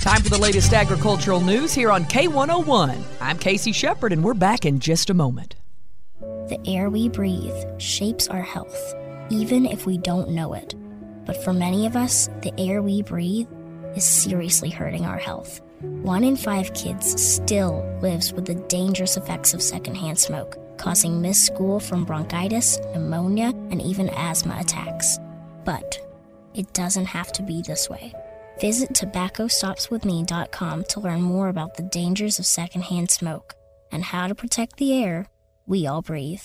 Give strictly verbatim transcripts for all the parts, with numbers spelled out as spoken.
Time for the latest agricultural news here on K one oh one. I'm Casey Shepard, and we're back in just a moment. The air we breathe shapes our health, even if we don't know it. But for many of us, the air we breathe is seriously hurting our health. One in five kids still lives with the dangerous effects of secondhand smoke, causing missed school from bronchitis, pneumonia, and even asthma attacks. But it doesn't have to be this way. Visit tobacco stops with me dot com to learn more about the dangers of secondhand smoke and how to protect the air we all breathe.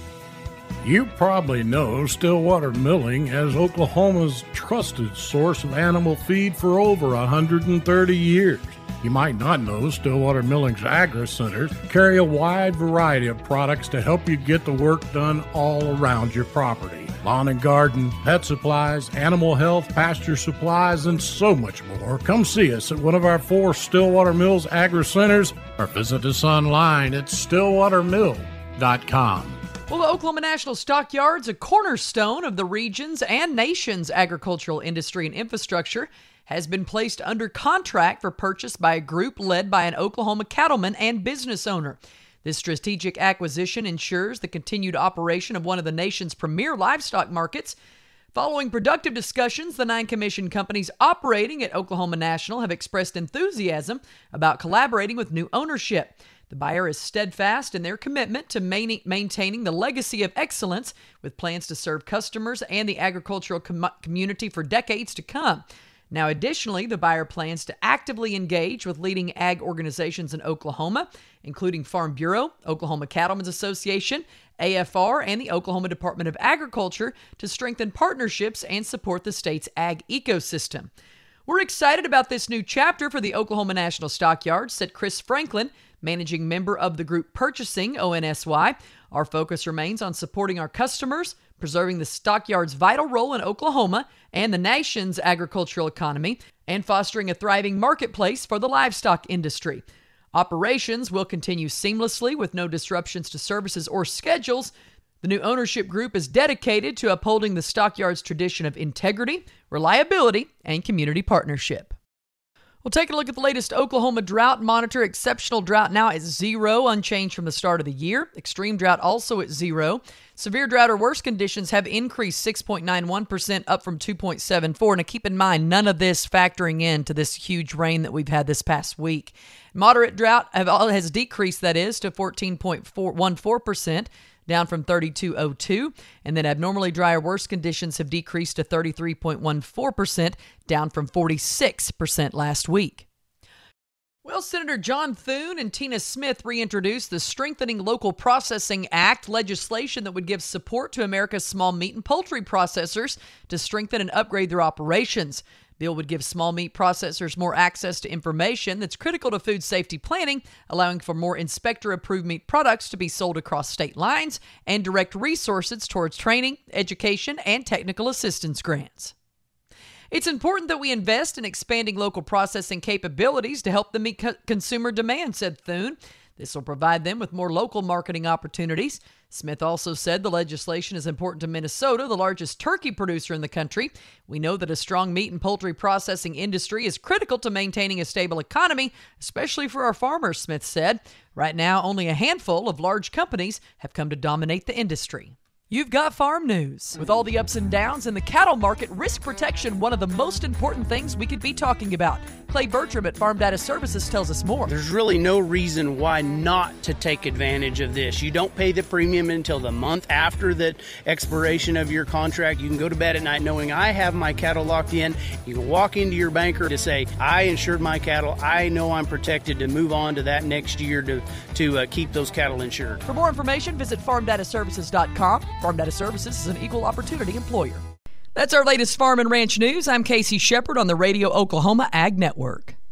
You probably know Stillwater Milling as Oklahoma's trusted source of animal feed for over one hundred thirty years. You might not know Stillwater Milling's Agri-Centers carry a wide variety of products to help you get the work done all around your property. Lawn and garden, pet supplies, animal health, pasture supplies, and so much more. Come see us at one of our four Stillwater Mills Agri-Centers or visit us online at stillwater mill dot com. Well, the Oklahoma National Stockyards, a cornerstone of the region's and nation's agricultural industry and infrastructure, has been placed under contract for purchase by a group led by an Oklahoma cattleman and business owner. This strategic acquisition ensures the continued operation of one of the nation's premier livestock markets. Following productive discussions, the nine commission companies operating at Oklahoma National have expressed enthusiasm about collaborating with new ownership. The buyer is steadfast in their commitment to main- maintaining the legacy of excellence, with plans to serve customers and the agricultural com- community for decades to come. Now, additionally, the buyer plans to actively engage with leading ag organizations in Oklahoma, including Farm Bureau, Oklahoma Cattlemen's Association, A F R, and the Oklahoma Department of Agriculture to strengthen partnerships and support the state's ag ecosystem. We're excited about this new chapter for the Oklahoma National Stockyards, said Chris Franklin, managing member of the group purchasing O N S Y. Our focus remains on supporting our customers, preserving the stockyard's vital role in Oklahoma and the nation's agricultural economy, and fostering a thriving marketplace for the livestock industry. Operations will continue seamlessly with no disruptions to services or schedules. The new ownership group is dedicated to upholding the stockyard's tradition of integrity, reliability, and community partnership. We'll take a look at the latest Oklahoma drought monitor. Exceptional drought now at zero, unchanged from the start of the year. Extreme drought also at zero. Severe drought or worse conditions have increased six point nine one percent, up from two point seven four. Now keep in mind, none of this factoring into this huge rain that we've had this past week. Moderate drought have, has decreased, that is, to fourteen point one four percent. down from thirty-two point oh two, and then abnormally dry or worse conditions have decreased to thirty-three point one four percent, down from forty-six percent last week. Well, Senator John Thune and Tina Smith reintroduced the Strengthening Local Processing Act, legislation that would give support to America's small meat and poultry processors to strengthen and upgrade their operations. Bill would give small meat processors more access to information that's critical to food safety planning, allowing for more inspector-approved meat products to be sold across state lines, and direct resources towards training, education, and technical assistance grants. It's important that we invest in expanding local processing capabilities to help them meet co- consumer demand, said Thune. This will provide them with more local marketing opportunities. Smith also said the legislation is important to Minnesota, the largest turkey producer in the country. We know that a strong meat and poultry processing industry is critical to maintaining a stable economy, especially for our farmers, Smith said. Right now, only a handful of large companies have come to dominate the industry. You've got farm news. With all the ups and downs in the cattle market, risk protection, one of the most important things we could be talking about. Clay Bertram at Farm Data Services tells us more. There's really no reason why not to take advantage of this. You don't pay the premium until the month after the expiration of your contract. You can go to bed at night knowing I have my cattle locked in. You can walk into your banker to say, I insured my cattle. I know I'm protected to move on to that next year to, to uh, keep those cattle insured. For more information, visit farm data services dot com. Farm Data Services is an equal opportunity employer. That's our latest farm and ranch news. I'm Casey Shepard on the Radio Oklahoma Ag Network.